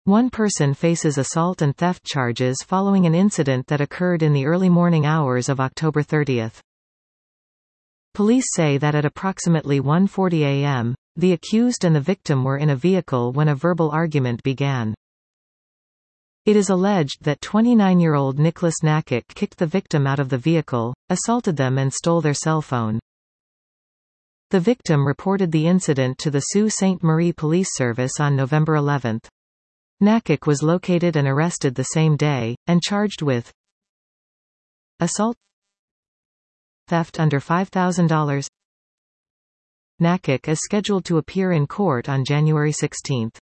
One person faces assault and theft charges following an incident that occurred in the early morning hours of October 30. Police say that at approximately 1:40 a.m., the accused and the victim were in a vehicle when a verbal argument began. It is alleged that 29-year-old Nicholas Nakic kicked the victim out of the vehicle, assaulted them and stole their cell phone. The victim reported the incident to the Sault Ste. Marie Police Service on November 11. Nakic was located and arrested the same day, and charged with assault, theft under $5,000. Nakic is scheduled to appear in court on January 16.